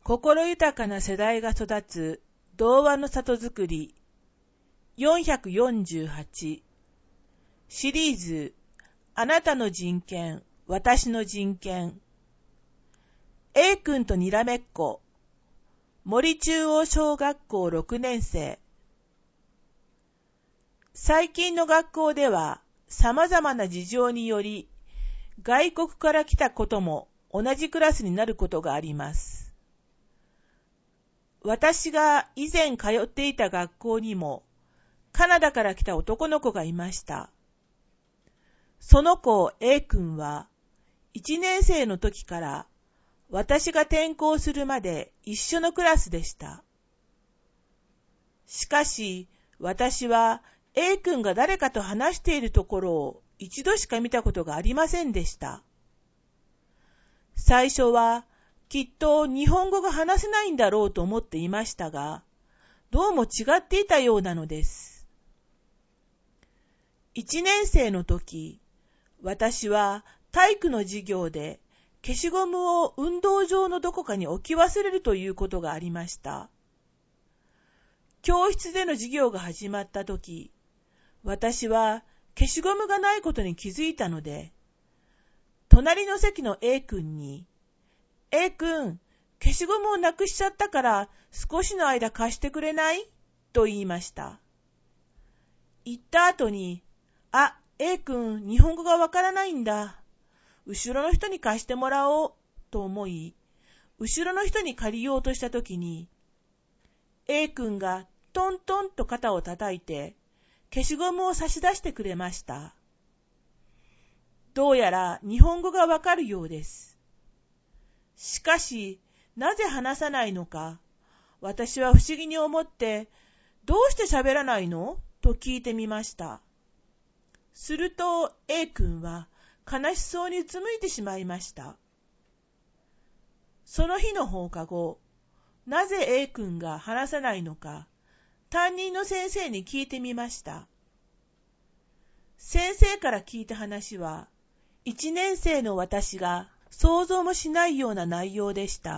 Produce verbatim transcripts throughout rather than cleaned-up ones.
心豊かな世代が育つ童話の里づくりよんひゃくよんじゅうはちシリーズあなたの人権、私の人権 A 君とにらめっこ森中央小学校ろくねん生。最近の学校では様々な事情により外国から来たことも同じクラスになることがあります。私が以前通っていた学校にもカナダから来た男の子がいました。その子 A 君はいちねん生の時から私が転校するまで一緒のクラスでした。しかし私は A 君が誰かと話しているところを一度しか見たことがありませんでした。最初はきっと日本語が話せないんだろうと思っていましたが、どうも違っていたようなのです。いちねん生の時、私は体育の授業で消しゴムを運動場のどこかに置き忘れるということがありました。教室での授業が始まった時、私は消しゴムがないことに気づいたので、隣の席の A 君に、A 君、消しゴムをなくしちゃったから少しの間貸してくれない?と言いました。言った後に、あ、A 君、日本語がわからないんだ。後ろの人に貸してもらおうと思い、後ろの人に借りようとしたときに、A 君がトントンと肩を叩いて、消しゴムを差し出してくれました。どうやら日本語がわかるようです。しかし、なぜ話さないのか、私は不思議に思って、どうして喋らないの?と聞いてみました。すると A 君は悲しそうにうつむいてしまいました。その日の放課後、なぜ A 君が話さないのか、担任の先生に聞いてみました。先生から聞いた話は、いちねん生の私が想像もしないような内容でした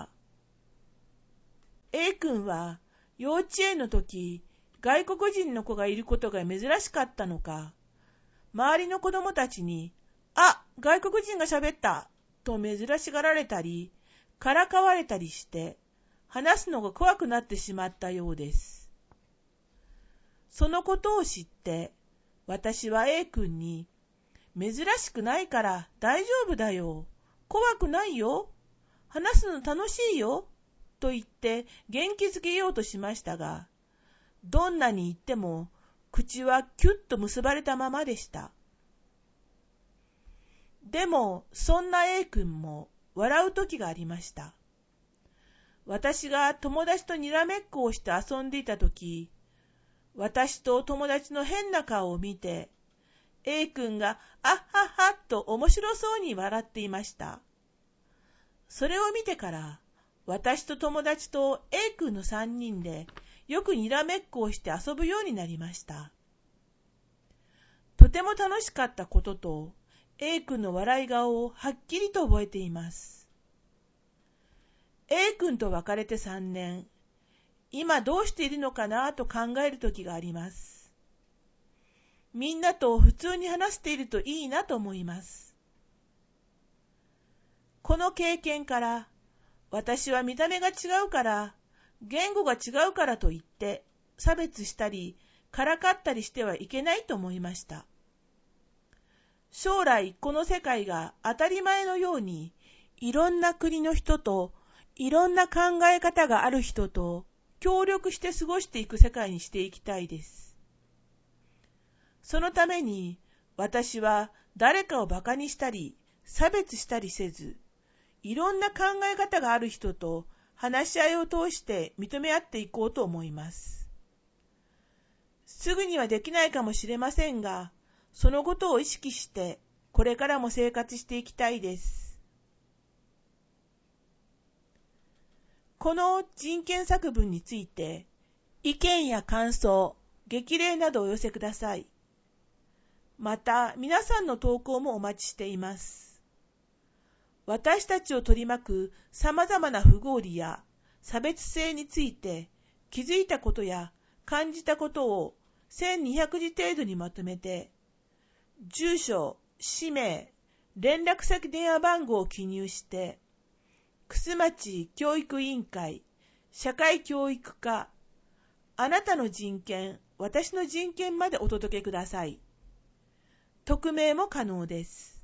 。A 君は幼稚園の時、外国人の子がいることが珍しかったのか、周りの子供たちに、あ、外国人が喋った、と珍しがられたり、からかわれたりして、話すのが怖くなってしまったようです。そのことを知って、私は A 君に、珍しくないから大丈夫だよ。怖くないよ。話すの楽しいよ。と言って元気づけようとしましたが、どんなに言っても口はキュッと結ばれたままでした。でもそんな A 君も笑う時がありました。私が友達とにらめっこをして遊んでいた時、私と友達の変な顔を見て、A 君があっはっはっと面白そうに笑っていました。それを見てから、私と友達と A 君のさんにんでよくにらめっこをして遊ぶようになりました。とても楽しかったことと、A 君の笑い顔をはっきりと覚えています。A 君と別れてさんねん、今どうしているのかなと考える時があります。みんなと普通に話しているといいなと思います。この経験から、私は見た目が違うから、言語が違うからといって差別したりからかったりしてはいけないと思いました。将来この世界が当たり前のようにいろんな国の人といろんな考え方がある人と協力して過ごしていく世界にしていきたいです。そのために私は誰かをバカにしたり差別したりせず、いろんな考え方がある人と話し合いを通して認め合っていこうと思います。すぐにはできないかもしれませんが、そのことを意識してこれからも生活していきたいです。この人権作文について意見や感想、激励などをお寄せください。また皆さんの投稿もお待ちしています。私たちを取り巻くさまざまな不合理や差別性について気づいたことや感じたことをせんにひゃくじ程度にまとめて、住所、氏名、連絡先電話番号を記入して、玖珠町教育委員会、社会教育課、あなたの人権、私の人権までお届けください。匿名も可能です。